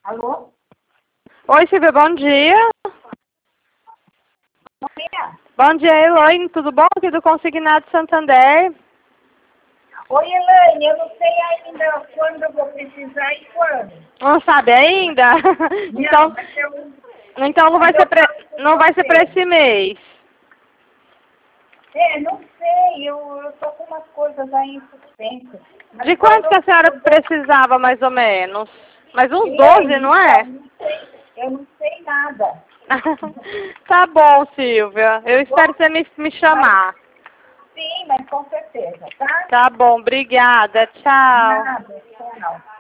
Alô? Oi, Silvia, bom dia. Bom dia. Bom dia, Elaine, tudo bom? Aqui do Consignado Santander. Oi, Elaine, eu não sei ainda quando eu vou precisar e quando. Não sabe ainda? Não, mas eu... Então não vai mas ser eu pra, falo com não vai ser para você. esse mês. Não sei, eu tô com umas coisas aí em suspenso. Mas De quando quanto que a senhora eu vou... precisava, mais ou menos? Mais uns 12, Elaine, não é? então, não sei, eu não sei nada. Tá bom, Silvia. Eu Tá espero bom? você me Mas, chamar. sim, mas com certeza, tá? Tá bom, obrigada. Tchau. Nada, tchau.